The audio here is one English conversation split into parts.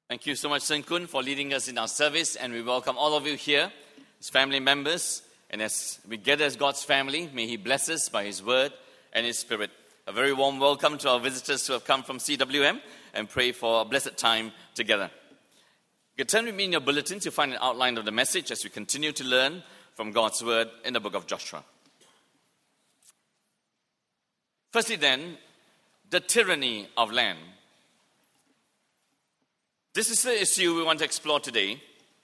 Thank you so much, Sen Kun, for leading us in our service, and we welcome all of you here as family members. And as we gather as God's family, may He bless us by His word and His Spirit. A very warm welcome to our visitors who have come from CWM, and pray for a blessed time together. You can turn with me in your bulletins. You'll find an outline of the message as we continue to learn from God's word in the book of Joshua. Firstly then, the tyranny of land. This is the issue we want to explore today.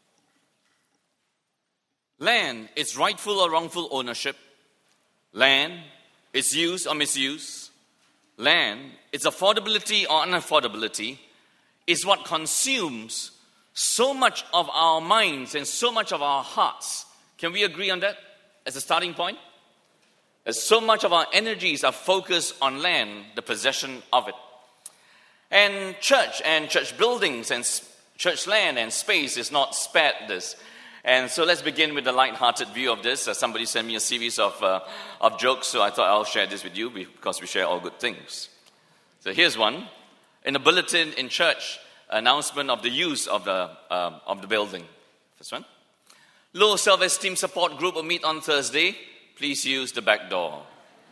Land, its rightful or wrongful ownership. Land, its use or misuse. Land, its affordability or unaffordability is what consumes so much of our minds and so much of our hearts. Can we agree on that as a starting point? As so much of our energies are focused on land, the possession of it. And church buildings and church land and space is not spared this. And so let's begin with a light-hearted view of this. Somebody sent me a series of jokes, so I thought I'll share this with you because we share all good things. So here's one. In a bulletin in church, announcement of the use of the building. First one. Low self-esteem support group will meet on Thursday. Please use the back door.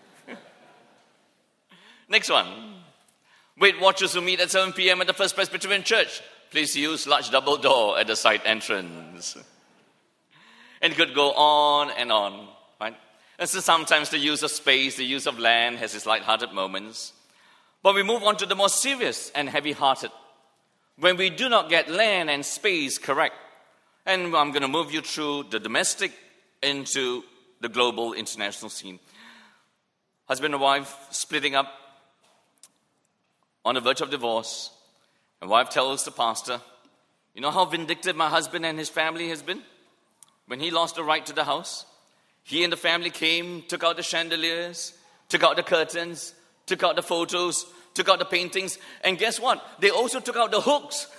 Next one. Weight Watchers will meet at 7 p.m. at the First Presbyterian Church. Please use large double door at the side entrance. And it could go on and on, right? And so sometimes the use of space, the use of land has its light-hearted moments. But we move on to the more serious and heavy-hearted. When we do not get land and space correct. And I'm going to move you through the domestic into the global international scene. Husband and wife splitting up on the verge of divorce. And wife tells the pastor, you know how vindictive my husband and his family has been? When he lost the right to the house, he and the family came, took out the chandeliers, took out the curtains, took out the photos, took out the paintings, and guess what? They also took out the hooks.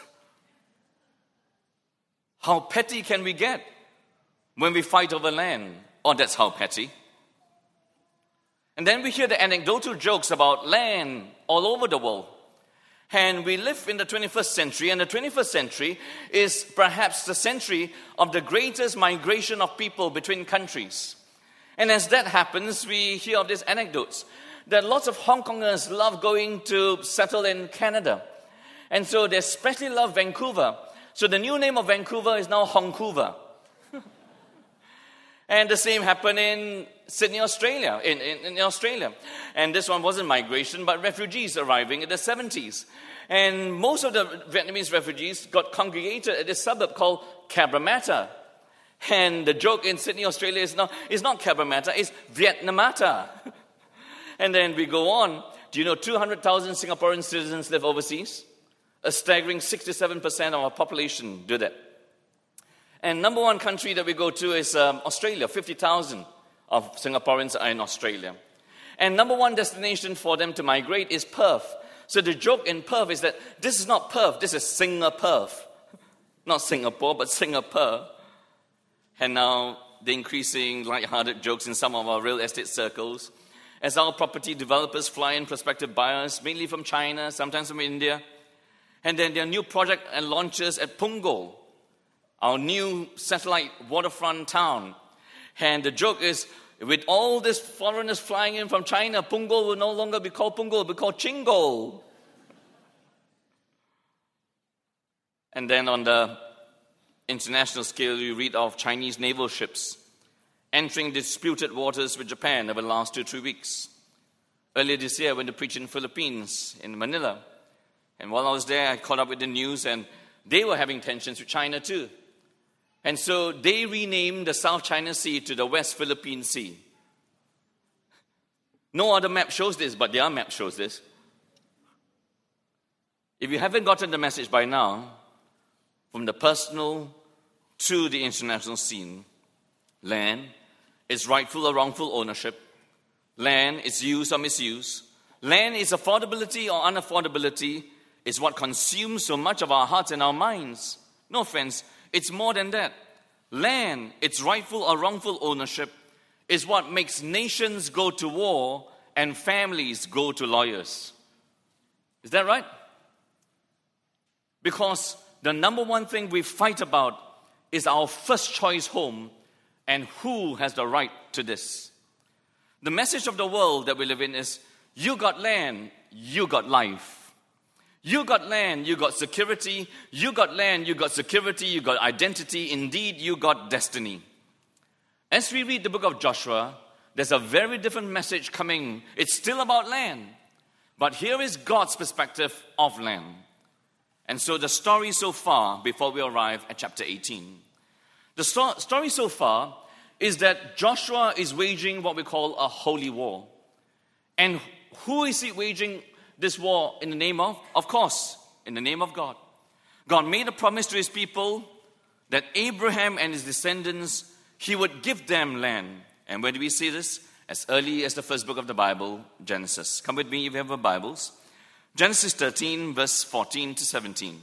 How petty can we get when we fight over land? Oh, that's how petty. And then we hear the anecdotal jokes about land all over the world. And we live in the 21st century, and the 21st century is perhaps the century of the greatest migration of people between countries. And as that happens, we hear of these anecdotes that lots of Hong Kongers love going to settle in Canada. And so they especially love Vancouver. So the new name of Vancouver is now Hongcouver. And the same happened in Sydney, Australia, in Australia. And this one wasn't migration, but refugees arriving in the 70s. And most of the Vietnamese refugees got congregated at this suburb called Cabramatta. And the joke in Sydney, Australia is not Cabramatta, it's Vietnamata. And then we go on. Do you know 200,000 Singaporean citizens live overseas? A staggering 67% of our population do that. And number one country that we go to is Australia. 50,000 of Singaporeans are in Australia. And number one destination for them to migrate is Perth. So the joke in Perth is that this is not Perth, this is Singapore. Not Singapore, but Singapore. And now the increasing light-hearted jokes in some of our real estate circles. As our property developers fly in prospective buyers, mainly from China, sometimes from India. And then there are new project and launches at Punggol, our new satellite waterfront town. And the joke is, with all these foreigners flying in from China, Punggol will no longer be called Punggol, it will be called Chinggol. And then on the international scale, you read of Chinese naval ships entering disputed waters with Japan over the last 2-3 weeks. Earlier this year, I went to preach in the Philippines, in Manila. And while I was there, I caught up with the news, and they were having tensions with China too. And so they renamed the South China Sea to the West Philippine Sea. No other map shows this, but their map shows this. If you haven't gotten the message by now, from the personal to the international scene, land, its rightful or wrongful ownership, land, its use or misuse, land, its affordability or unaffordability, is what consumes so much of our hearts and our minds. No offense, it's more than that. Land, its rightful or wrongful ownership, is what makes nations go to war and families go to lawyers. Is that right? Because the number one thing we fight about is our first choice home and who has the right to this. The message of the world that we live in is, you got land, you got life. You got land, you got security. You got land, you got security, you got identity. Indeed, you got destiny. As we read the book of Joshua, there's a very different message coming. It's still about land. But here is God's perspective of land. And so the story so far, before we arrive at chapter 18. The story so far is that Joshua is waging what we call a holy war. And who is he waging this war in the name of? Of course, in the name of God. God made a promise to his people that Abraham and his descendants, he would give them land. And where do we see this? As early as the first book of the Bible, Genesis. Come with me if you have your Bibles. Genesis 13, verse 14 to 17.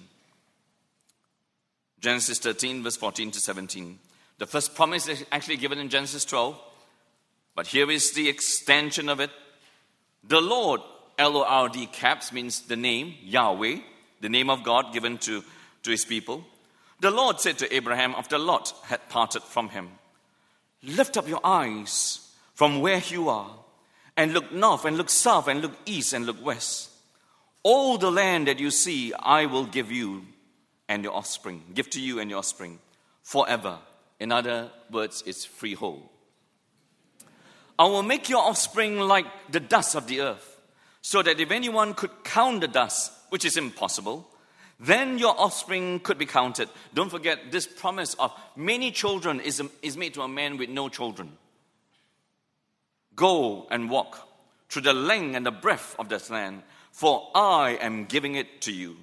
Genesis 13, verse 14 to 17. The first promise is actually given in Genesis 12. But here is the extension of it. The Lord, L-O-R-D caps, means the name, Yahweh, the name of God given to his people. The Lord said to Abraham after Lot had parted from him, lift up your eyes from where you are and look north and look south and look east and look west. All the land that you see, I will give you and your offspring, give to you and your offspring forever. In other words, it's freehold. I will make your offspring like the dust of the earth, so that if anyone could count the dust, which is impossible, then your offspring could be counted. Don't forget, this promise of many children is made to a man with no children. Go and walk through the length and the breadth of this land, for I am giving it to you.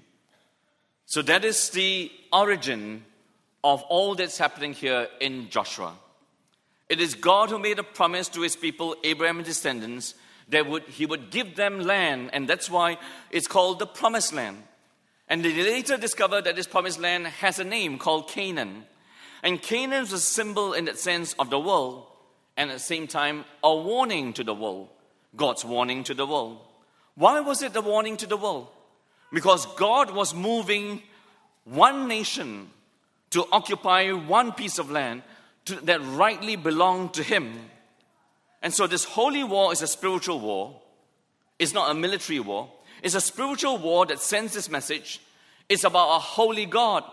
So that is the origin of all that's happening here in Joshua. It is God who made a promise to his people, Abraham and descendants, that he would give them land, and that's why it's called the Promised Land. And they later discovered that this Promised Land has a name called Canaan. And Canaan is a symbol in that sense of the world, and at the same time, a warning to the world. God's warning to the world. Why was it a warning to the world? Because God was moving one nation to occupy one piece of land that rightly belonged to him. And so this holy war is a spiritual war. It's not a military war. It's a spiritual war that sends this message. It's about a holy God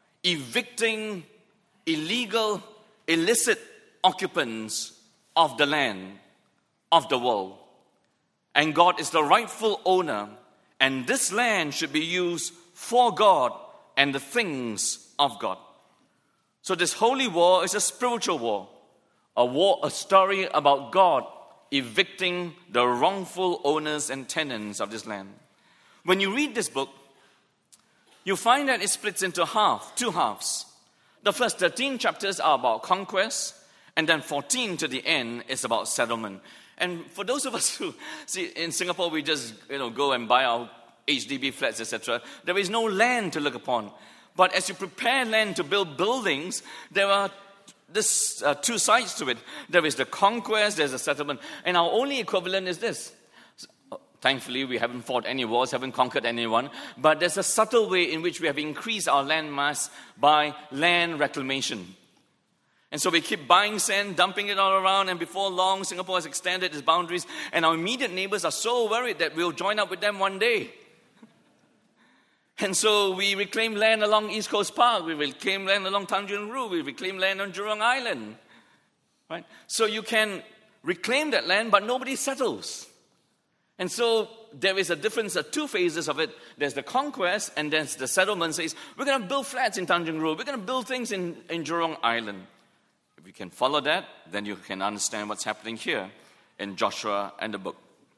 evicting illegal, illicit occupants of the land, of the world. And God is the rightful owner. And this land should be used for God and the things of God. So this holy war is a spiritual war, a story about God evicting the wrongful owners and tenants of this land. When you read this book, you find that it splits into two halves. The first 13 chapters are about conquest, and then 14 to the end is about settlement. And for those of us who see in Singapore, we just go and buy our HDB flats, etc. There is no land to look upon. But as you prepare land to build buildings, there are two sides to it. There is the conquest, there's the settlement. And our only equivalent is this. Thankfully, we haven't fought any wars, haven't conquered anyone. But there's a subtle way in which we have increased our land mass by land reclamation. And so we keep buying sand, dumping it all around, and before long, Singapore has extended its boundaries. And our immediate neighbors are so worried that we'll join up with them one day. And so we reclaim land along East Coast Park. We reclaim land along Tanjung Rhu. We reclaim land on Jurong Island. Right? So you can reclaim that land, but nobody settles. And so there is a difference, two phases of it. There's the conquest, and there's the settlement. Says, we're going to build flats in Tanjung Rhu. We're going to build things in Jurong Island. If you can follow that, then you can understand what's happening here in Joshua and the book.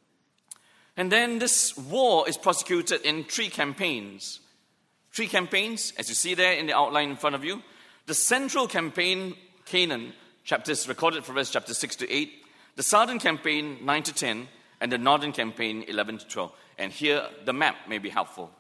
And then this war is prosecuted in 3 campaigns. 3 campaigns, as you see there in the outline in front of you. The central campaign, Canaan, chapters recorded for us, chapters 6 to 8. The southern campaign, 9 to 10. And the northern campaign, 11 to 12. And here, the map may be helpful.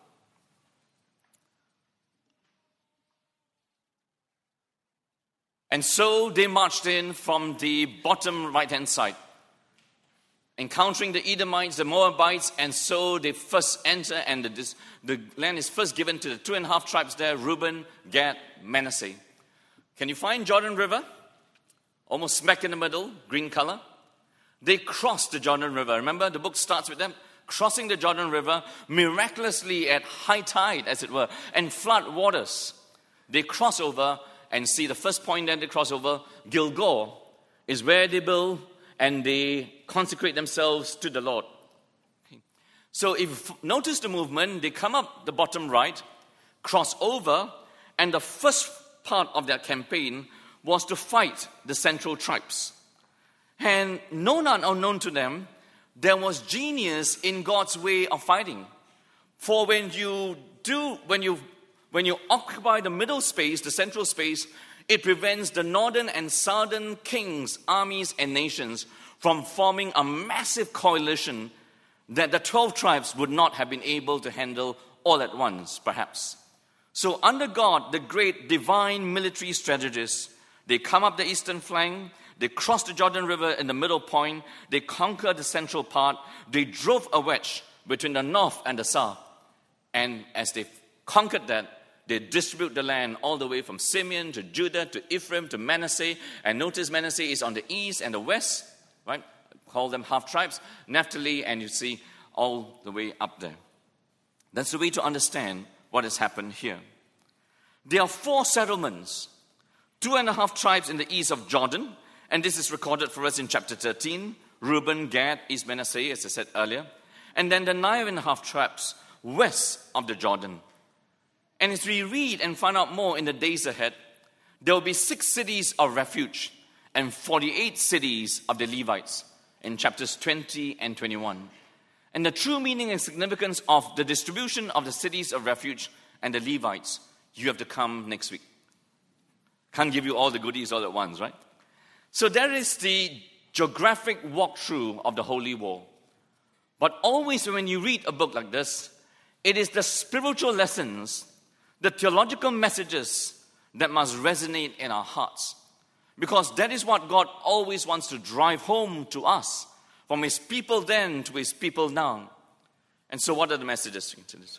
And so they marched in from the bottom right-hand side. encountering the Edomites, the Moabites, and so they first enter, and the land is first given to the 2.5 tribes there, Reuben, Gad, Manasseh. Can you find Jordan River? Almost smack in the middle, green color. They crossed the Jordan River. Remember, the book starts with them crossing the Jordan River miraculously at high tide, as it were, and flood waters. They cross over and see the first point that they cross over, Gilgal, is where they build and they consecrate themselves to the Lord. Okay. So if you notice the movement, they come up the bottom right, cross over, and the first part of their campaign was to fight the central tribes. And known or unknown to them, there was genius in God's way of fighting. For when you occupy the middle space, the central space, it prevents the northern and southern kings, armies, and nations from forming a massive coalition that the 12 tribes would not have been able to handle all at once, perhaps. So under God, the great divine military strategist, they come up the eastern flank, they cross the Jordan River in the middle point, they conquer the central part, they drove a wedge between the north and the south. And as they conquered that, they distribute the land all the way from Simeon to Judah to Ephraim to Manasseh. And notice Manasseh is on the east and the west, right? Call them half tribes. Naphtali, and you see all the way up there. That's the way to understand what has happened here. There are 4 settlements, 2.5 tribes in the east of Jordan, and this is recorded for us in chapter 13. Reuben, Gad, East Manasseh, as I said earlier. And then the 9.5 tribes west of the Jordan. And as we read and find out more in the days ahead, there will be 6 cities of refuge and 48 cities of the Levites in chapters 20 and 21. And the true meaning and significance of the distribution of the cities of refuge and the Levites, you have to come next week. Can't give you all the goodies all at once, right? So there is the geographic walkthrough of the Holy War. But always when you read a book like this, it is the spiritual lessons, the theological messages that must resonate in our hearts. Because that is what God always wants to drive home to us, from His people then to His people now. And so what are the messages?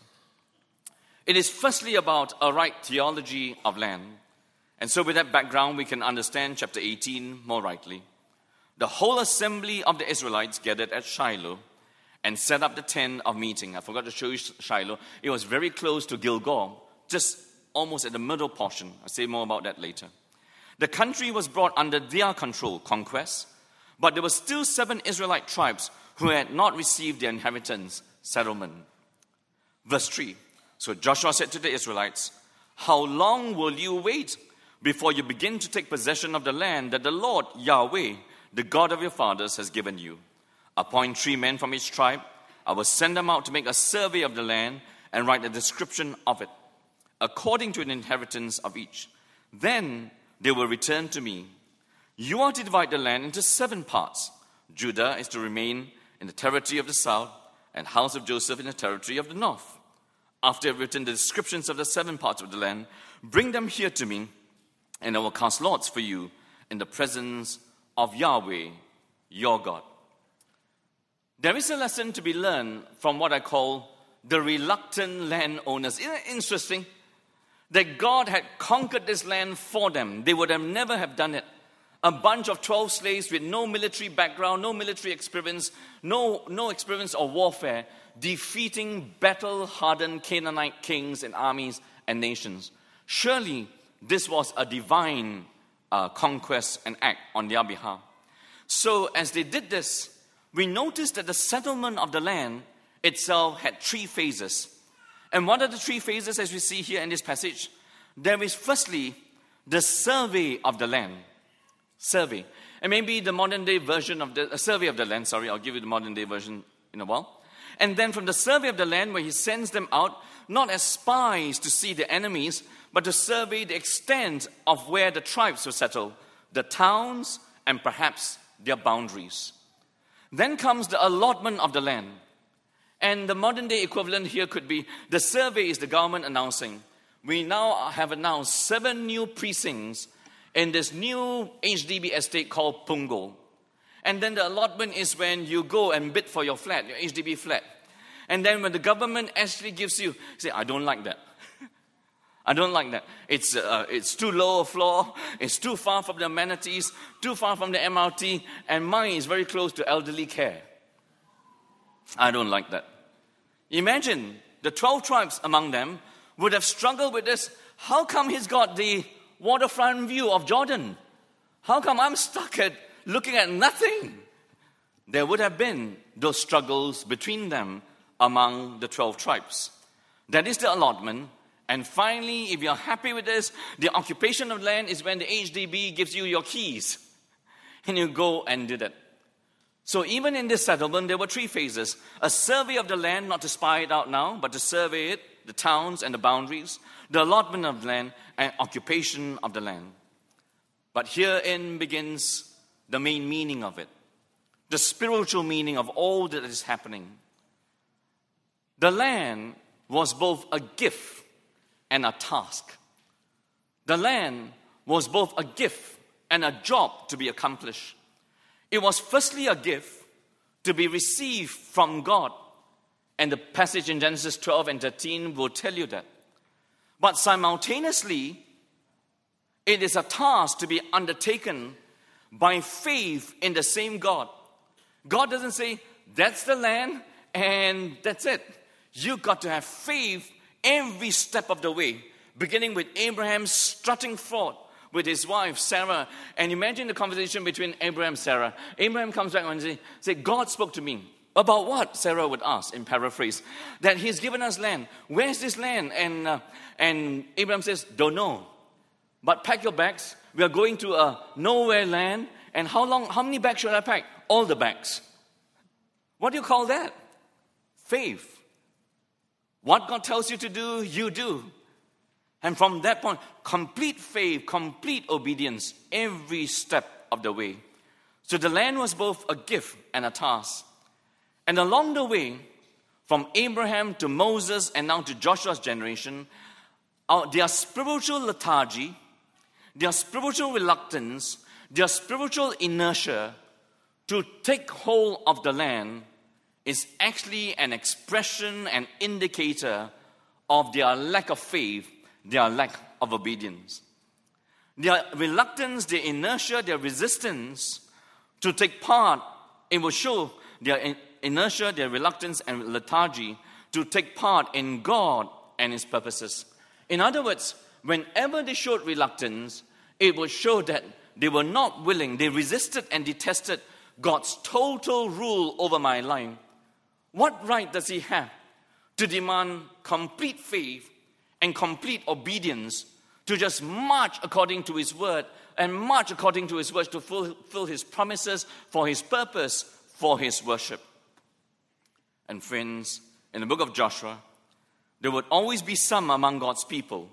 It is firstly about a right theology of land. And so with that background, we can understand chapter 18 more rightly. The whole assembly of the Israelites gathered at Shiloh and set up the tent of meeting. I forgot to show you Shiloh. It was very close to Gilgal, just almost at the middle portion. I'll say more about that later. The country was brought under their control, conquest, but there were still 7 Israelite tribes who had not received their inheritance, settlement. Verse 3, so Joshua said to the Israelites, how long will you wait before you begin to take possession of the land that the Lord, Yahweh, the God of your fathers, has given you? Appoint 3 men from each tribe. I will send them out to make a survey of the land and write a description of it, according to an inheritance of each. Then they will return to me. You are to divide the land into 7 parts. Judah is to remain in the territory of the south, and house of Joseph in the territory of the north. After I've written the descriptions of the 7 parts of the land, bring them here to me, and I will cast lots for you in the presence of Yahweh, your God. There is a lesson to be learned from what I call the reluctant landowners. Isn't it interesting that God had conquered this land for them? They would have never have done it. A bunch of 12 slaves with no military background, no military experience, no experience of warfare, defeating battle-hardened Canaanite kings and armies and nations. Surely this was a divine conquest and act on their behalf. So as they did this, we noticed that the settlement of the land itself had 3 phases. And what are the 3 phases as we see here in this passage? There is firstly the survey of the land. Survey. And maybe the modern day version of the survey of the land. Sorry, I'll give you the modern day version in a while. And then from the survey of the land, where he sends them out, not as spies to see the enemies, but to survey the extent of where the tribes were settled, the towns, and perhaps their boundaries. Then comes the allotment of the land. And the modern day equivalent here could be the survey is the government announcing, we now have announced 7 new precincts in this new HDB estate called Punggol. And then the allotment is when you go and bid for your flat, your HDB flat. And then when the government actually gives you, say, I don't like that. I don't like that. It's too low a floor. It's too far from the amenities, too far from the MRT, and mine is very close to elderly care. I don't like that. Imagine the 12 tribes among them would have struggled with this. How come he's got the waterfront view of Jordan? How come I'm stuck at looking at nothing? There would have been those struggles between them among the 12 tribes. That is the allotment. And finally, if you're happy with this, the occupation of land is when the HDB gives you your keys. And you go and do that. So even in this settlement, there were 3 phases. A survey of the land, not to spy it out now, but to survey it, the towns and the boundaries, the allotment of land, and occupation of the land. But herein begins the main meaning of it, the spiritual meaning of all that is happening. The land was both a gift and a task. The land was both a gift and a job to be accomplished. It was firstly a gift to be received from God. And the passage in Genesis 12 and 13 will tell you that. But simultaneously, it is a task to be undertaken by faith in the same God. God doesn't say, that's the land and that's it. You've got to have faith every step of the way, beginning with Abraham strutting forth with his wife, Sarah. And imagine the conversation between Abraham and Sarah. Abraham comes back and says, God spoke to me. About what? Sarah would ask, in paraphrase. That he's given us land. Where's this land? And Abraham says, don't know. But pack your bags. We are going to a nowhere land. And how many bags should I pack? All the bags. What do you call that? Faith. What God tells you to do, you do. And from that point, complete faith, complete obedience, every step of the way. So the land was both a gift and a task. And along the way, from Abraham to Moses and now to Joshua's generation, their spiritual lethargy, their spiritual reluctance, their spiritual inertia to take hold of the land is actually an expression, an indicator of their lack of faith, their lack of obedience. Their reluctance, their inertia, their resistance to take part, it will show their inertia, their reluctance and lethargy to take part in God and His purposes. In other words, whenever they showed reluctance, it will show that they were not willing, they resisted and detested God's total rule over my life. What right does He have to demand complete faith and complete obedience to just march according to His word and march according to His words to fulfill His promises for His purpose, for His worship? And friends, in the book of Joshua, there would always be some among God's people.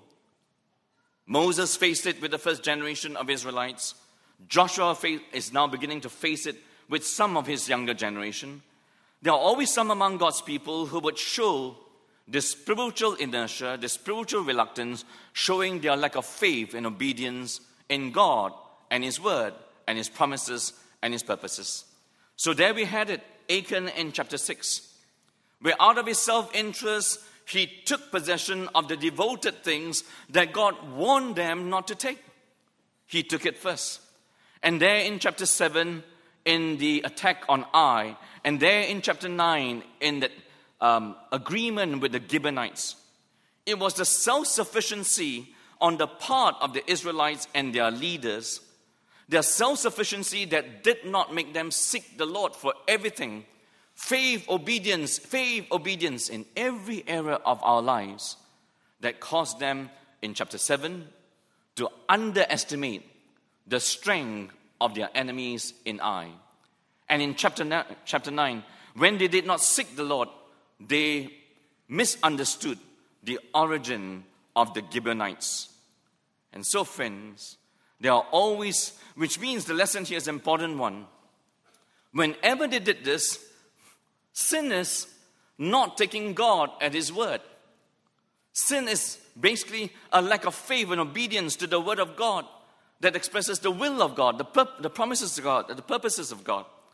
Moses faced it with the first generation of Israelites. Joshua is now beginning to face it with some of his younger generation. There are always some among God's people who would show this spiritual inertia, this spiritual reluctance, showing their lack of faith and obedience in God and His word and His promises and His purposes. So there we had it, Achan in chapter 6, where out of his self-interest, he took possession of the devoted things that God warned them not to take. He took it first. And there in chapter 7, in the attack on Ai, and there in chapter 9, in that agreement with the Gibeonites, it was the self-sufficiency on the part of the Israelites and their leaders, their self-sufficiency that did not make them seek the Lord for everything. Faith, obedience in every area of our lives that caused them in chapter 7 to underestimate the strength of their enemies in Ai. And in chapter 9, when they did not seek the Lord, they misunderstood the origin of the Gibeonites. And so, friends, there are always, which means the lesson here is an important one. Whenever they did this, sin is not taking God at His word. Sin is basically a lack of faith and obedience to the word of God that expresses the will of God, the promises of God, the purposes of God.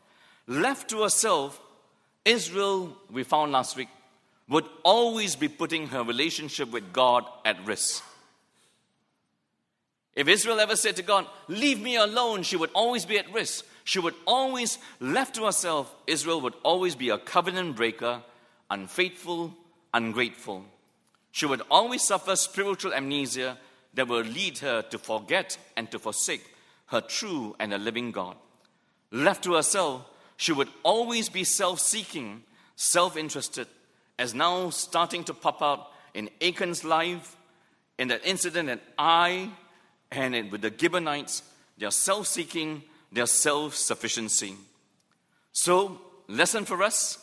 Left to herself, Israel, we found last week, would always be putting her relationship with God at risk. If Israel ever said to God, leave me alone, she would always be at risk. She would always, left to herself, Israel would always be a covenant breaker, unfaithful, ungrateful. She would always suffer spiritual amnesia that will lead her to forget and to forsake her true and a living God. Left to herself, she would always be self-seeking, self-interested, as now starting to pop out in Achan's life, in that incident at Ai, and with the Gibeonites, their self-seeking, their self-sufficiency. So, lesson for us: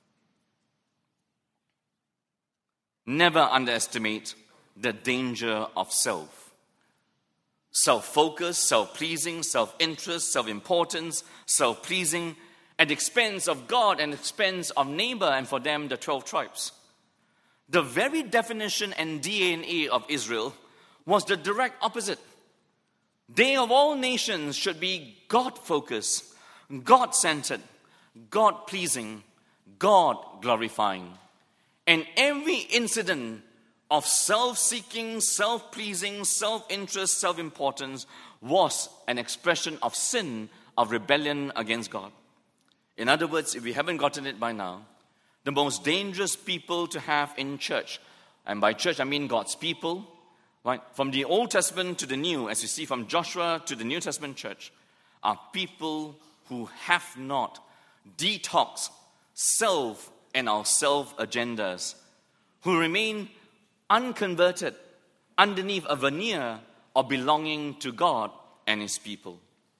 never underestimate the danger of self. Self-focus, self-pleasing, self-interest, self-importance, self-pleasing, at the expense of God and expense of neighbor, and for them, the 12 tribes. The very definition and DNA of Israel was the direct opposite. They of all nations should be God-focused, God-centered, God-pleasing, God-glorifying. And every incident of self-seeking, self-pleasing, self-interest, self-importance was an expression of sin, of rebellion against God. In other words, if we haven't gotten it by now, the most dangerous people to have in church, and by church I mean God's people, right, from the Old Testament to the New, as you see from Joshua to the New Testament church, are people who have not detoxed self and our self agendas, who remain unconverted underneath a veneer of belonging to God and His people.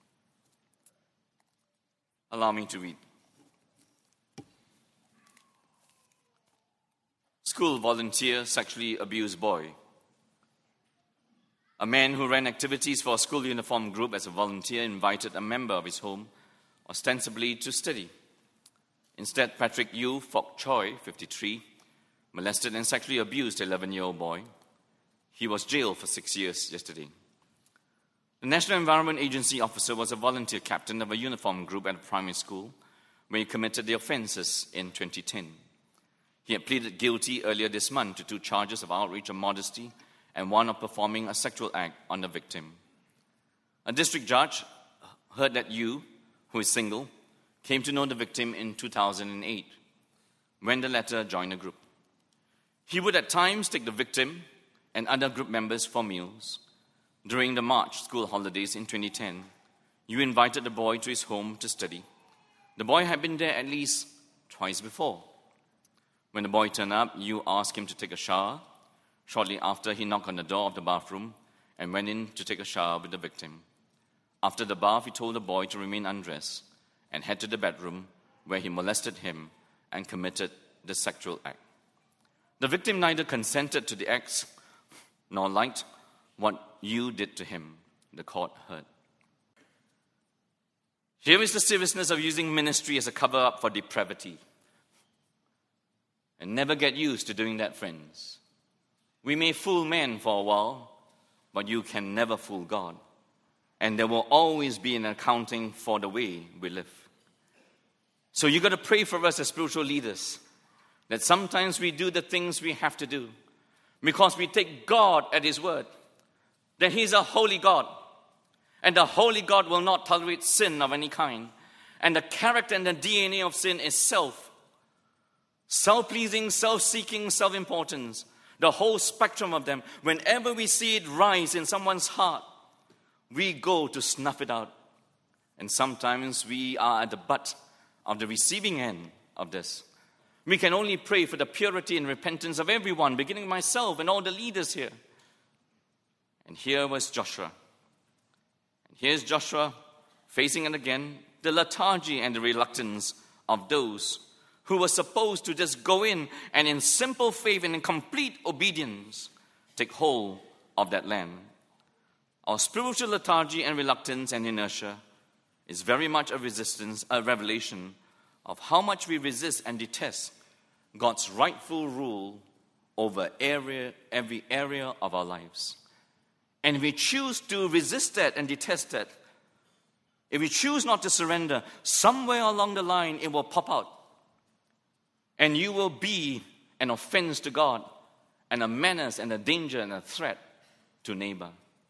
Allow me to read. School volunteer sexually abused boy. A man who ran activities for a school uniform group as a volunteer invited a member of his home, ostensibly to study. Instead, Patrick Yu Fok Choi, 53, molested and sexually abused an 11-year-old boy. He was jailed for 6 years yesterday. The National Environment Agency officer was a volunteer captain of a uniform group at a primary school where he committed the offenses in 2010. He had pleaded guilty earlier this month to 2 charges of outreach of modesty and 1 of performing a sexual act on the victim. A district judge heard that Yu, who is single, came to know the victim in 2008, when the latter joined the group. He would at times take the victim and other group members for meals. During the March school holidays in 2010, Yu invited the boy to his home to study. The boy had been there at least twice before. When the boy turned up, Yu asked him to take a shower. Shortly after, he knocked on the door of the bathroom and went in to take a shower with the victim. After the bath, he told the boy to remain undressed and head to the bedroom where he molested him and committed the sexual act. The victim neither consented to the acts nor liked what Yu did to him, the court heard. Here is the seriousness of using ministry as a cover-up for depravity. And never get used to doing that, friends. We may fool men for a while, but you can never fool God. And there will always be an accounting for the way we live. So you got to pray for us as spiritual leaders, that sometimes we do the things we have to do because we take God at His word, that He's a holy God, and the holy God will not tolerate sin of any kind. And the character and the DNA of sin is self-pleasing, self-seeking, self-importance. The whole spectrum of them. Whenever we see it rise in someone's heart, we go to snuff it out. And sometimes we are at the butt of the receiving end of this. We can only pray for the purity and repentance of everyone, beginning myself and all the leaders here. And here was Joshua. And here's Joshua facing it again, the lethargy and the reluctance of those who were supposed to just go in and in simple faith and in complete obedience take hold of that land. Our spiritual lethargy and reluctance and inertia is very much a revelation of how much we resist and detest God's rightful rule over every area of our lives. And we choose to resist that and detest that. if you choose not to surrender, somewhere along the line it will pop out. And you will be an offense to God, and a menace and a danger and a threat to neighbor.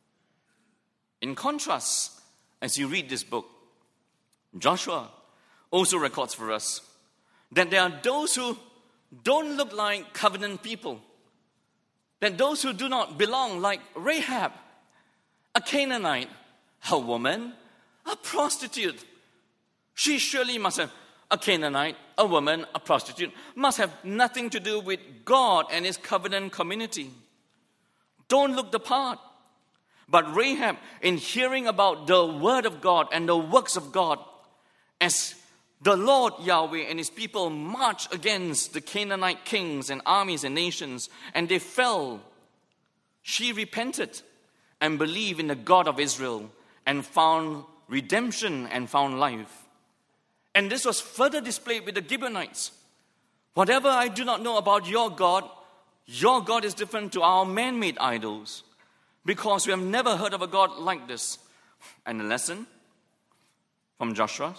In contrast, as you read this book, Joshua also records for us that there are those who don't look like covenant people, that those who do not belong, like Rahab, a Canaanite, a woman, a prostitute. She surely must have, a Canaanite, a woman, a prostitute, must have nothing to do with God and His covenant community. Don't look the part. But Rahab, in hearing about the word of God and the works of God, as the Lord Yahweh and His people marched against the Canaanite kings and armies and nations, and they fell, she repented and believed in the God of Israel and found redemption and found life. And this was further displayed with the Gibeonites. Whatever I do not know about your God is different to our man-made idols, because we have never heard of a God like this. And the lesson from Joshua: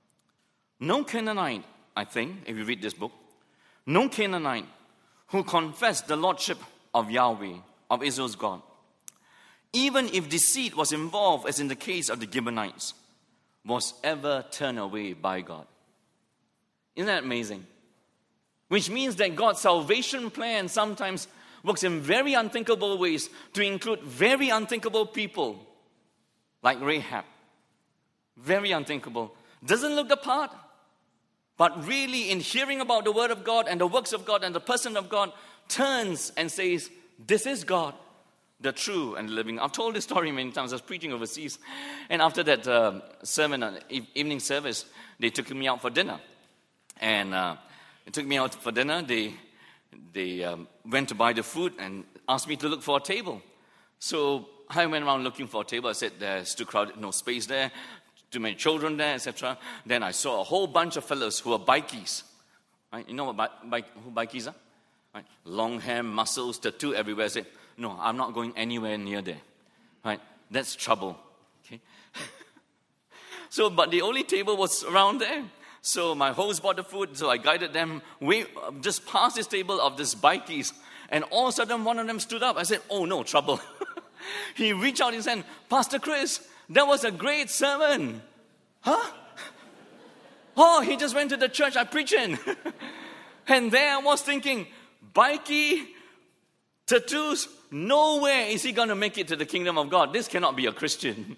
no Canaanite, I think, if you read this book, no Canaanite who confessed the lordship of Yahweh, of Israel's God, even if deceit was involved, as in the case of the Gibeonites, was ever turned away by God. Isn't that amazing? Which means that God's salvation plan sometimes works in very unthinkable ways to include very unthinkable people, like Rahab. Very unthinkable. Doesn't look the part, but really in hearing about the word of God and the works of God and the person of God, turns and says, this is God, the true and living. I've told this story many times. I was preaching overseas, and after that sermon, evening service, they took me out for dinner. And they took me out for dinner. They went to buy the food and asked me to look for a table. So I went around looking for a table. I said, there's too crowded, no space there, too many children there, etc. Then I saw a whole bunch of fellows who are bikies. Right? You know what who bikies are? Right? Long hair, muscles, tattoo everywhere. I said, no, I'm not going anywhere near there. Right? That's trouble. Okay. But the only table was around there. So my host bought the food, so I guided them just past this table of these bikies. And all of a sudden, one of them stood up. I said, oh no, trouble. He reached out his hand, Pastor Chris, that was a great sermon. Huh? Oh, he just went to the church I preach in. And there I was thinking, bikie, tattoos, nowhere is he going to make it to the kingdom of God. This cannot be a Christian.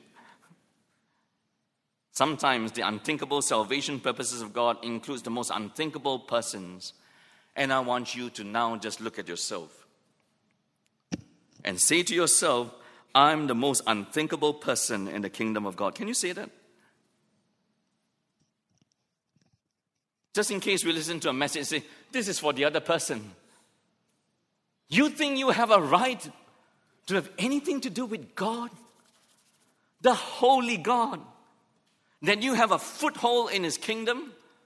Sometimes the unthinkable salvation purposes of God includes the most unthinkable persons. And I want you to now just look at yourself and say to yourself, I'm the most unthinkable person in the kingdom of God. Can you say that? Just in case we listen to a message, say, this is for the other person. You think you have a right to have anything to do with God? The holy God. That you have a foothold in His kingdom?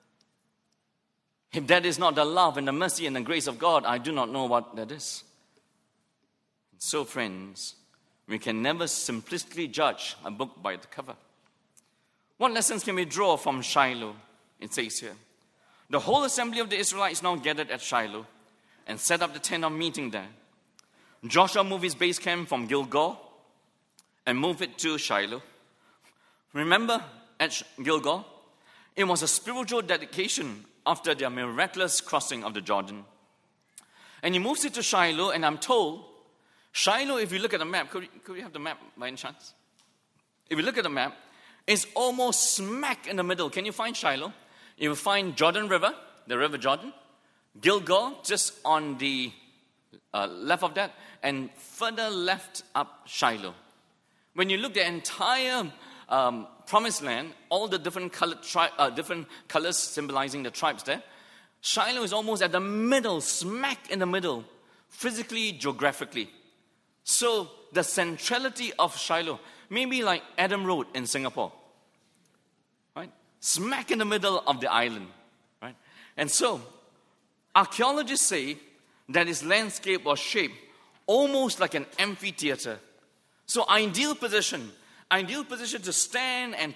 If that is not the love and the mercy and the grace of God, I do not know what that is. So friends, we can never simplistically judge a book by the cover. What lessons can we draw from Shiloh? It says here, the whole assembly of the Israelites now gathered at Shiloh and set up the tent of meeting there. Joshua moved his base camp from Gilgal and moved it to Shiloh. Remember, at Gilgal, it was a spiritual dedication after their miraculous crossing of the Jordan. And he moves it to Shiloh, and I'm told, Shiloh, if you look at the map, could we have the map by any chance? If you look at the map, it's almost smack in the middle. Can you find Shiloh? You will find Jordan River, the River Jordan, Gilgal, just on the left of that, and further left up Shiloh. When you look at the entire Promised Land, all the different colors symbolizing the tribes there, Shiloh is almost at the middle, smack in the middle, physically, geographically. So the centrality of Shiloh, maybe like Adam Road in Singapore, right? Smack in the middle of the island, right? And so archaeologists say that its landscape was shaped almost like an amphitheater. So ideal position to stand and to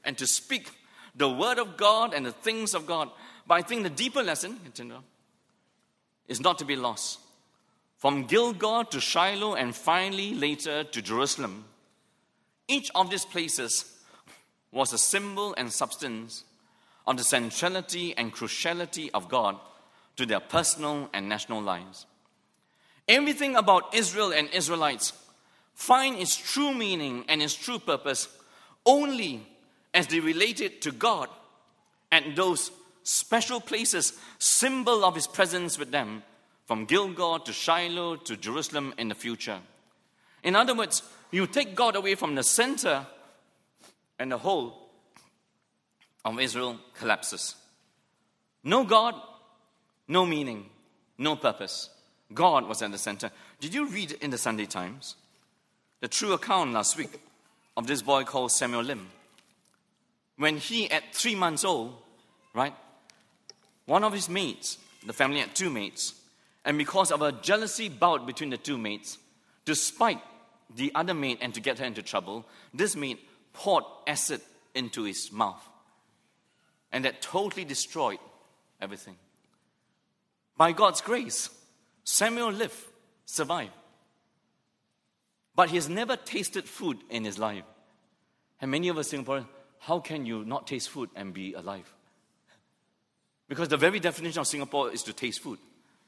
and to speak the word of God and the things of God. But I think the deeper lesson is not to be lost. From Gilgal to Shiloh and finally later to Jerusalem, each of these places was a symbol and substance of the centrality and cruciality of God to their personal and national lives. Everything about Israel and Israelites find its true meaning and its true purpose only as they relate it to God and those special places, symbol of His presence with them, from Gilgal to Shiloh to Jerusalem in the future. In other words, you take God away from the center and the whole of Israel collapses. No God, no meaning, no purpose. God was at the center. Did you read in the Sunday Times the true account last week of this boy called Samuel Lim? When he, at 3 months old, right, one of his mates, the family had 2 mates, and because of a jealousy bout between the 2 mates, to spite the other mate and to get her into trouble, this mate poured acid into his mouth. And that totally destroyed everything. By God's grace, Samuel survived. But he has never tasted food in his life. And many of us Singaporeans, how can you not taste food and be alive? Because the very definition of Singapore is to taste food.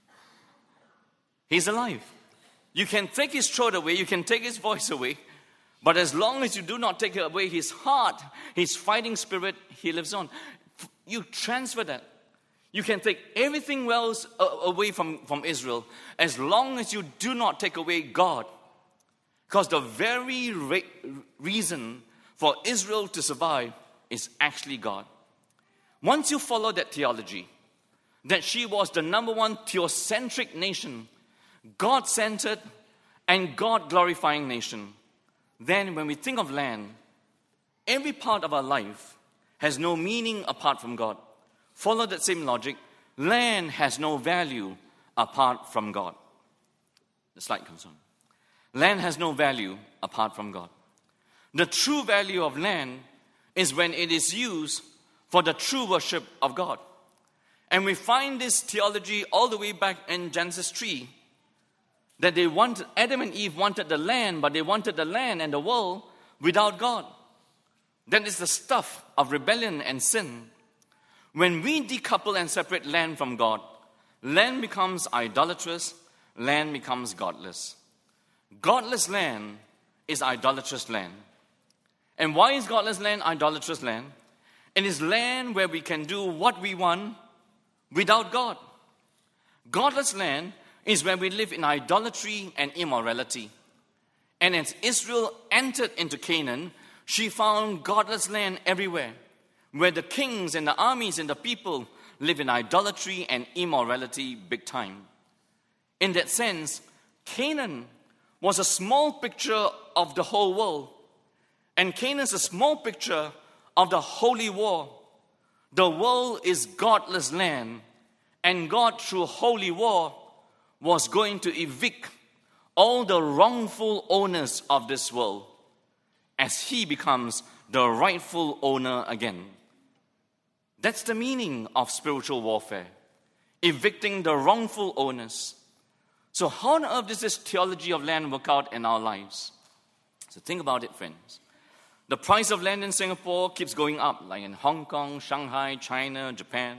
He's alive. You can take his throat away, you can take his voice away, but as long as you do not take away his heart, his fighting spirit, he lives on. You transfer that. You can take everything else away from Israel as long as you do not take away God. Because the very reason for Israel to survive is actually God. Once you follow that theology, that she was the number one theocentric nation, God-centered and God-glorifying nation, then when we think of land, every part of our life has no meaning apart from God. Follow that same logic. Land has no value apart from God. The slide comes on. Land has no value apart from God. The true value of land is when it is used for the true worship of God. And we find this theology all the way back in Genesis 3, that Adam and Eve wanted the land, but they wanted the land and the world without God. That is the stuff of rebellion and sin. When we decouple and separate land from God, land becomes idolatrous, land becomes godless. Godless land is idolatrous land. And why is godless land idolatrous land? It is land where we can do what we want without God. Godless land is where we live in idolatry and immorality. And as Israel entered into Canaan, she found godless land everywhere, where the kings and the armies and the people live in idolatry and immorality big time. In that sense, Canaan was a small picture of the whole world. And Canaan is a small picture of the holy war. The world is godless land, and God, through holy war, was going to evict all the wrongful owners of this world as He becomes the rightful owner again. That's the meaning of spiritual warfare, evicting the wrongful owners. So how on earth does this theology of land work out in our lives? So think about it, friends. The price of land in Singapore keeps going up, like in Hong Kong, Shanghai, China, Japan.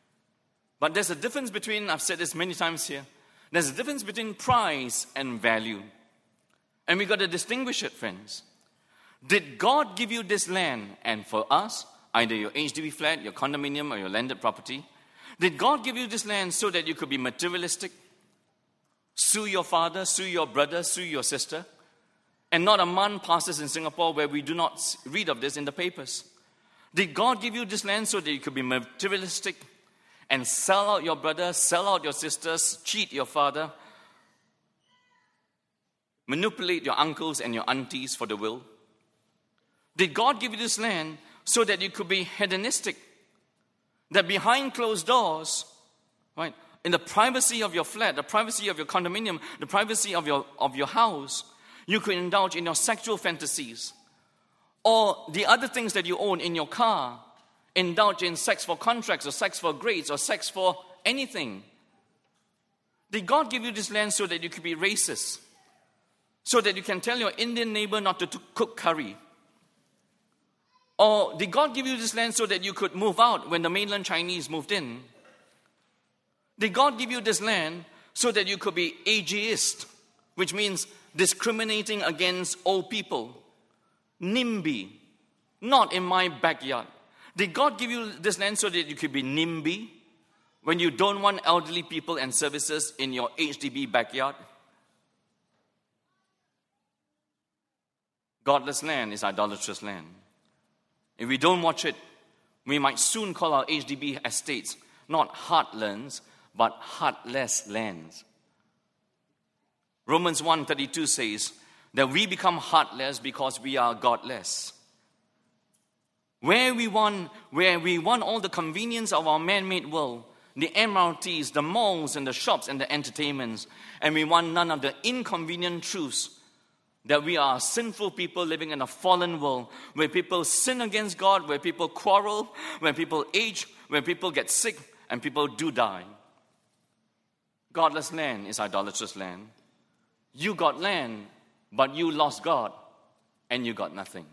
But there's a difference between, I've said this many times here, there's a difference between price and value. And we've got to distinguish it, friends. Did God give you this land? And for us, either your HDB flat, your condominium, or your landed property, did God give you this land so that you could be materialistic? Sue your father, sue your brother, sue your sister? And not a month passes in Singapore where we do not read of this in the papers. Did God give you this land so that you could be materialistic and sell out your brother, sell out your sisters, cheat your father, manipulate your uncles and your aunties for the will? Did God give you this land so that you could be hedonistic? That behind closed doors, right, in the privacy of your flat, the privacy of your condominium, the privacy of your house, you could indulge in your sexual fantasies, or the other things that you own in your car, indulge in sex for contracts or sex for grades or sex for anything? Did God give you this land so that you could be racist? So that you can tell your Indian neighbor not to cook curry? Or did God give you this land so that you could move out when the mainland Chinese moved in? Did God give you this land so that you could be ageist, which means discriminating against old people? NIMBY, not in my backyard. Did God give you this land so that you could be NIMBY when you don't want elderly people and services in your HDB backyard? Godless land is idolatrous land. If we don't watch it, we might soon call our HDB estates not heartlands, but heartless lands. Romans 1:32 says that we become heartless because we are godless. Where we want all the convenience of our man-made world, the MRTs, the malls and the shops and the entertainments, and we want none of the inconvenient truths that we are sinful people living in a fallen world where people sin against God, where people quarrel, where people age, where people get sick, and people do die. Godless land is idolatrous land. You got land, but you lost God, and you got nothing.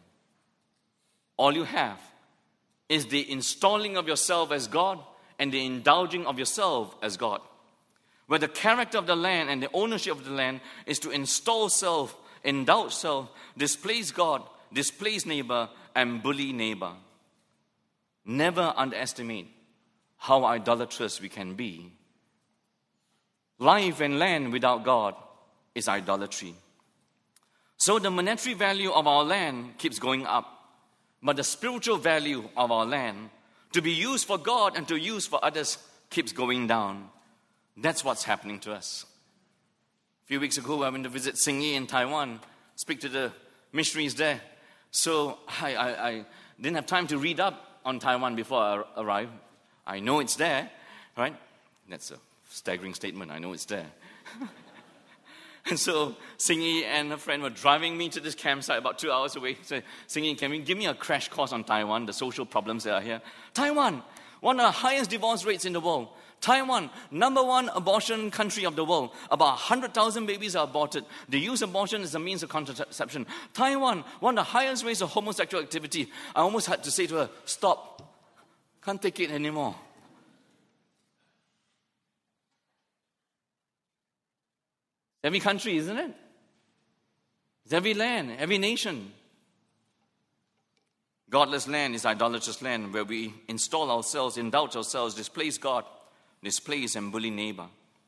All you have is the installing of yourself as God and the indulging of yourself as God. Where the character of the land and the ownership of the land is to install self, indulge self, displace God, displace neighbor, and bully neighbor. Never underestimate how idolatrous we can be. Life and land without God is idolatry. So the monetary value of our land keeps going up, but the spiritual value of our land, to be used for God and to use for others, keeps going down. That's what's happening to us. A few weeks ago, I went to visit Xingyi in Taiwan, speak to the missionaries there. So I didn't have time to read up on Taiwan before I arrived. I know it's there, right? That's a staggering statement. I know it's there. And so Xingyi and her friend were driving me to this campsite about 2 hours away. So, Xingyi, can you give me a crash course on Taiwan, the social problems that are here? Taiwan, one of the highest divorce rates in the world. Taiwan, number one abortion country of the world. About 100,000 babies are aborted. They use abortion as a means of contraception. Taiwan, one of the highest rates of homosexual activity. I almost had to say to her, stop. Can't take it anymore. Every country, isn't it? It's every land, every nation. Godless land is idolatrous land where we install ourselves, indulge ourselves, displace God, displace and bully neighbor.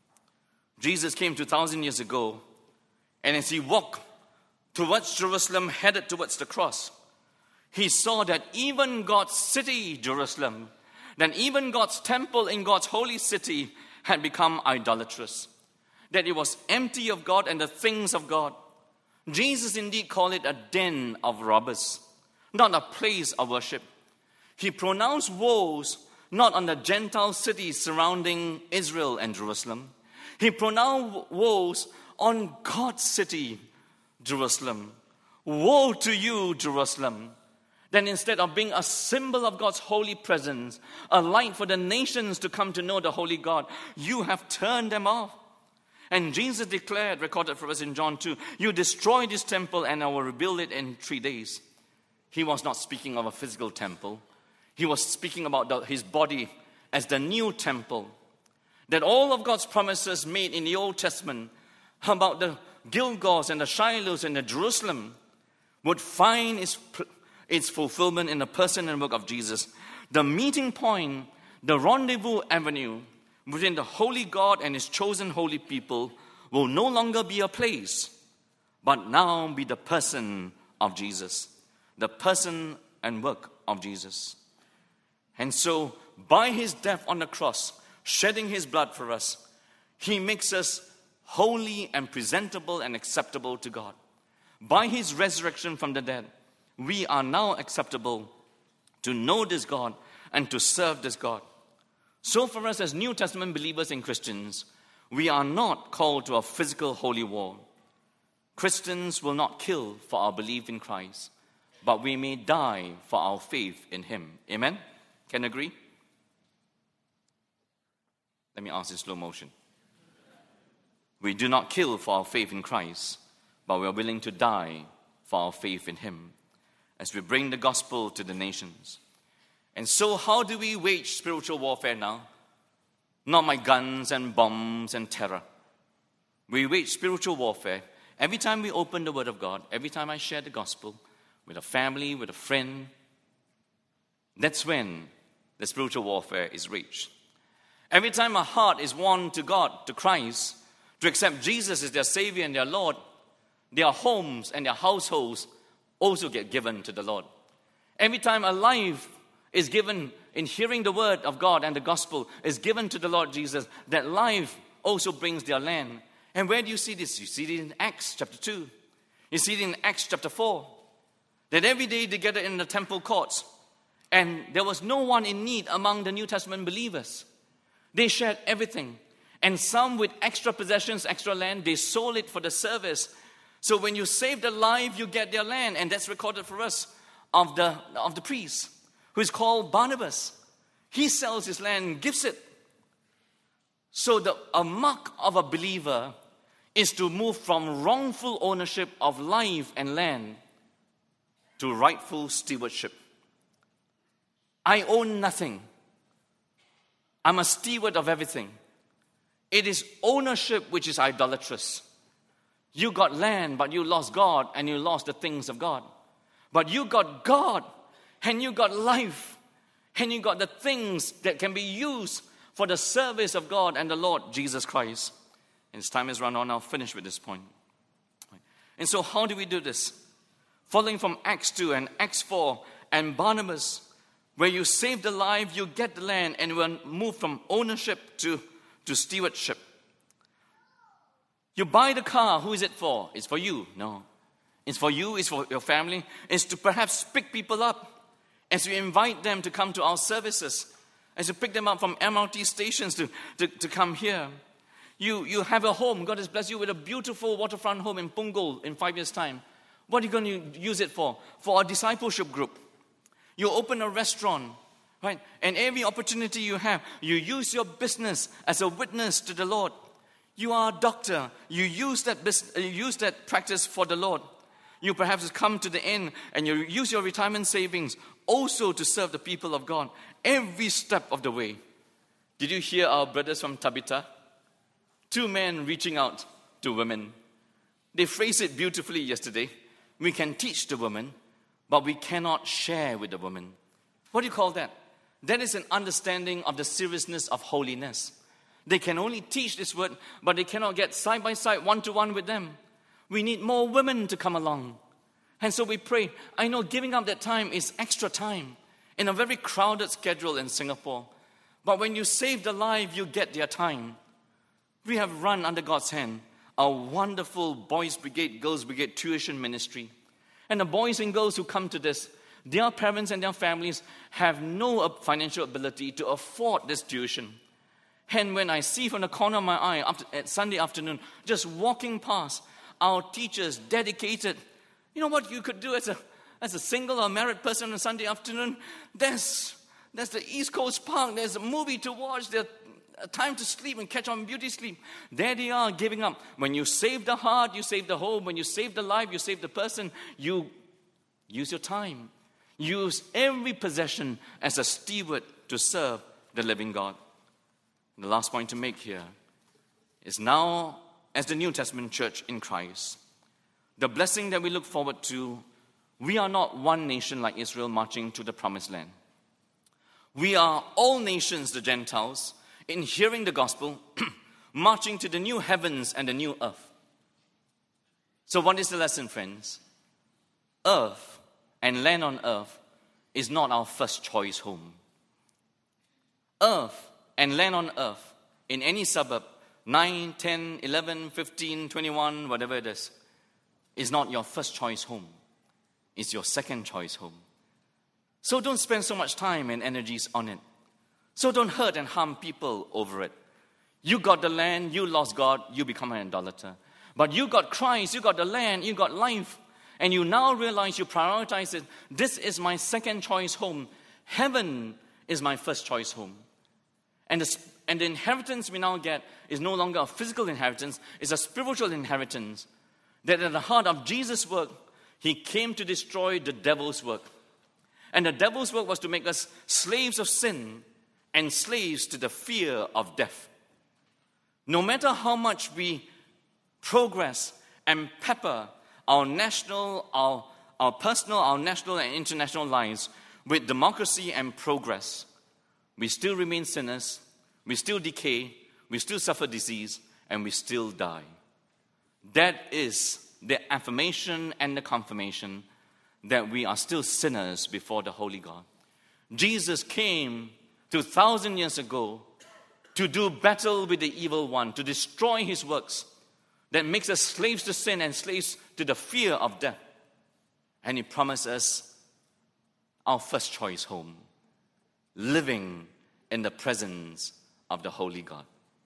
Jesus came 2,000 years ago, and as he walked towards Jerusalem, headed towards the cross, he saw that even God's city, Jerusalem, that even God's temple in God's holy city had become idolatrous. That it was empty of God and the things of God. Jesus indeed called it a den of robbers, not a place of worship. He pronounced woes not on the Gentile cities surrounding Israel and Jerusalem. He pronounced woes on God's city, Jerusalem. Woe to you, Jerusalem! Then instead of being a symbol of God's holy presence, a light for the nations to come to know the holy God, you have turned them off. And Jesus declared, recorded for us in John 2, you destroy this temple and I will rebuild it in 3 days. He was not speaking of a physical temple. He was speaking about his body as the new temple. That all of God's promises made in the Old Testament about the Gilgals and the Shilohs and the Jerusalem would find its fulfillment in the person and work of Jesus. The meeting point, the rendezvous avenue between the holy God and his chosen holy people will no longer be a place, but now be the person of Jesus, the person and work of Jesus. And so, by his death on the cross, shedding his blood for us, he makes us holy and presentable and acceptable to God. By his resurrection from the dead, we are now acceptable to know this God and to serve this God. So for us as New Testament believers and Christians, we are not called to a physical holy war. Christians will not kill for our belief in Christ, but we may die for our faith in him. Amen? Can agree? Let me ask in slow motion. We do not kill for our faith in Christ, but we are willing to die for our faith in him as we bring the gospel to the nations. And so how do we wage spiritual warfare now? Not by guns and bombs and terror. We wage spiritual warfare every time we open the Word of God, every time I share the gospel with a family, with a friend. That's when the spiritual warfare is waged. Every time a heart is won to God, to Christ, to accept Jesus as their Savior and their Lord, their homes and their households also get given to the Lord. Every time a life is given in hearing the word of God and the gospel is given to the Lord Jesus, that life also brings their land. And where do you see this? You see it in Acts chapter 2. You see it in Acts chapter 4. That every day they gathered in the temple courts, and there was no one in need among the New Testament believers. They shared everything. And some with extra possessions, extra land, they sold it for the service. So when you save the life, you get their land. And that's recorded for us of the priest, who is called Barnabas. He sells his land and gives it. So a mark of a believer is to move from wrongful ownership of life and land to rightful stewardship. I own nothing. I'm a steward of everything. It is ownership which is idolatrous. You got land, but you lost God, and you lost the things of God. But you got God, and you got life, and you got the things that can be used for the service of God and the Lord Jesus Christ. And as time has run on, I'll finish with this point. And so how do we do this? Following from Acts 2 and Acts 4 and Barnabas, where you save the life, you get the land, and you move from ownership to stewardship. You buy the car, who is it for? It's for you. No. It's for you, it's for your family. It's to perhaps pick people up as we invite them to come to our services, as you pick them up from MRT stations to come here. You have a home. God has blessed you with a beautiful waterfront home in Punggol in 5 years' time. What are you going to use it for? For a discipleship group. You open a restaurant, right? And every opportunity you have, you use your business as a witness to the Lord. You are a doctor. You use that practice for the Lord. You perhaps come to the end and you use your retirement savings also to serve the people of God every step of the way. Did you hear our brothers from Tabitha? 2 men reaching out to women. They phrased it beautifully yesterday. We can teach the women, but we cannot share with the women. What do you call that? That is an understanding of the seriousness of holiness. They can only teach this word, but they cannot get side by side, one-to-one with them. We need more women to come along. And so we pray. I know giving up that time is extra time in a very crowded schedule in Singapore. But when you save the life, you get their time. We have run under God's hand a wonderful Boys Brigade, Girls Brigade tuition ministry. And the boys and girls who come to this, their parents and their families have no financial ability to afford this tuition. And when I see from the corner of my eye at Sunday afternoon, just walking past, our teachers dedicated, you know what you could do as a single or married person on Sunday afternoon? There's the East Coast Park, there's a movie to watch, there's time to sleep and catch on beauty sleep. There they are giving up. When you save the heart, you save the home. When you save the life, you save the person. You use your time. Use every possession as a steward to serve the living God. The last point to make here is now, as the New Testament church in Christ, the blessing that we look forward to, we are not one nation like Israel marching to the promised land. We are all nations, the Gentiles, in hearing the gospel, marching to the new heavens and the new earth. So what is the lesson, friends? Earth and land on earth is not our first choice home. Earth and land on earth, in any suburb, 9, 10, 11, 15, 21, whatever it is not your first choice home. It's your second choice home. So don't spend so much time and energies on it. So don't hurt and harm people over it. You got the land, you lost God, you become an idolater. But you got Christ, you got the land, you got life. and you now realize you prioritize it. This is my second choice home. Heaven is my first choice home. And the inheritance we now get is no longer a physical inheritance, it's a spiritual inheritance. That at the heart of Jesus' work, he came to destroy the devil's work. And the devil's work was to make us slaves of sin and slaves to the fear of death. No matter how much we progress and pepper our national, our personal, our national and international lives with democracy and progress, we still remain sinners, we still decay, we still suffer disease, and we still die. That is the affirmation and the confirmation that we are still sinners before the Holy God. Jesus came 2,000 years ago to do battle with the evil one, to destroy his works that makes us slaves to sin and slaves to the fear of death. And he promised us our first choice home, living in the presence of the Holy God.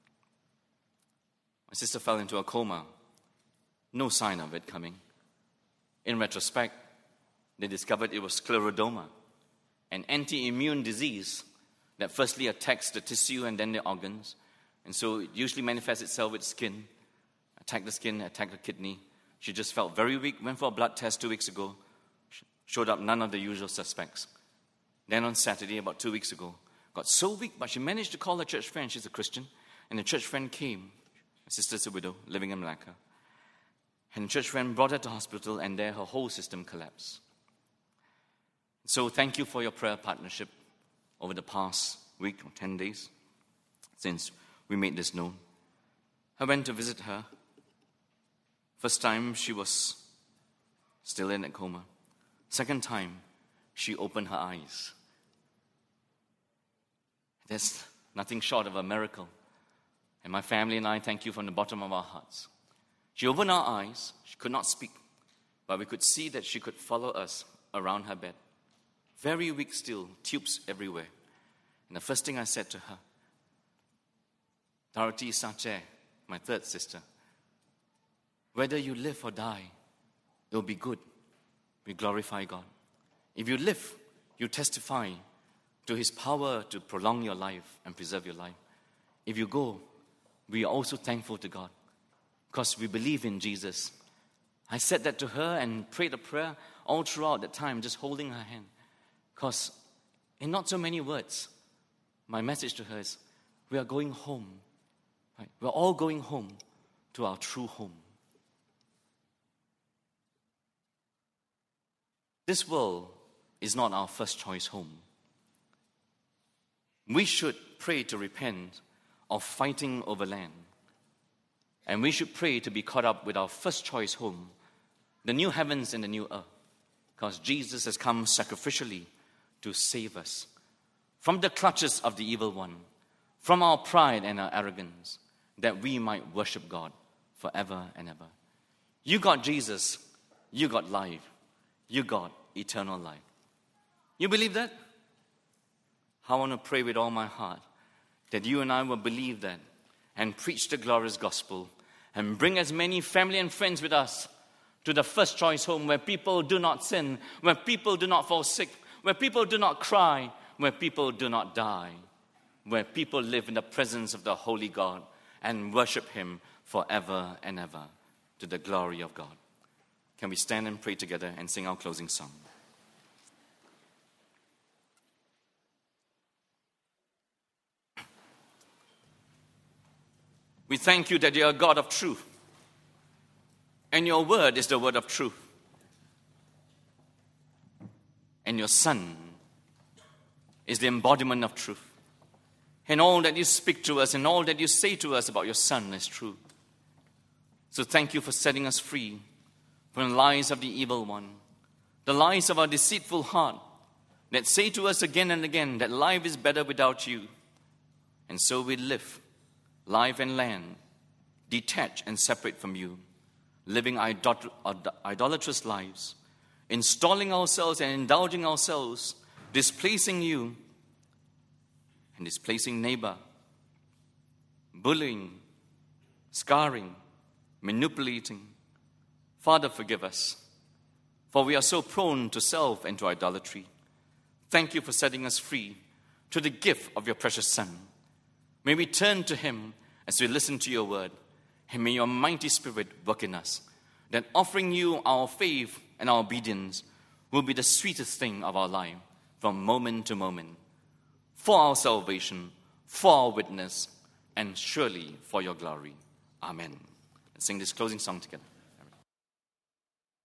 My sister fell into a coma. No sign of it coming. In retrospect, they discovered it was scleroderma, an anti-immune disease that firstly attacks the tissue and then the organs. And so it usually manifests itself with skin. Attack the skin, attack the kidney. She just felt very weak, went for a blood test 2 weeks ago. Showed up none of the usual suspects. Then on Saturday, about 2 weeks ago, got so weak, but she managed to call her church friend. She's a Christian. And the church friend came. My sister's a widow, living in Malacca. And the church friend brought her to hospital, and there her whole system collapsed. So thank you for your prayer partnership over the past week or 10 days since we made this known. I went to visit her. First time, she was still in a coma. Second time, she opened her eyes. That's nothing short of a miracle. And my family and I thank you from the bottom of our hearts. She opened her eyes. She could not speak, but we could see that she could follow us around her bed. Very weak still, tubes everywhere. And the first thing I said to her, Dorothy Sache, my third sister, whether you live or die, it will be good. We glorify God. If you live, you testify to his power to prolong your life and preserve your life. If you go, we are also thankful to God because we believe in Jesus. I said that to her and prayed a prayer all throughout that time, just holding her hand. Because in not so many words, my message to her is, we are going home. Right? We're all going home to our true home. This world is not our first choice home. We should pray to repent of fighting over land. And we should pray to be caught up with our first choice home, the new heavens and the new earth. Because Jesus has come sacrificially to save us from the clutches of the evil one, from our pride and our arrogance, that we might worship God forever and ever. You got Jesus, you got life, you got eternal life. You believe that? I want to pray with all my heart that you and I will believe that and preach the glorious gospel and bring as many family and friends with us to the first choice home where people do not sin, where people do not fall sick, where people do not cry, where people do not die, where people live in the presence of the Holy God and worship him forever and ever to the glory of God. Can we stand and pray together and sing our closing song? We thank you that you are a God of truth, and your word is the word of truth. And your Son is the embodiment of truth. And all that you speak to us and all that you say to us about your Son is true. So thank you for setting us free from the lies of the evil one, the lies of our deceitful heart that say to us again and again that life is better without you. And so we live life and land, detached and separate from you, living idolatrous lives, installing ourselves and indulging ourselves, displacing you and displacing neighbor, bullying, scarring, manipulating. Father, forgive us. for we are so prone to self and to idolatry. Thank you for setting us free to the gift of your precious Son. May we turn to him as we listen to your word, and may your mighty Spirit work in us, that offering you our faith and our obedience will be the sweetest thing of our life from moment to moment, for our salvation, for our witness, and surely for your glory. Amen. Let's sing this closing song together.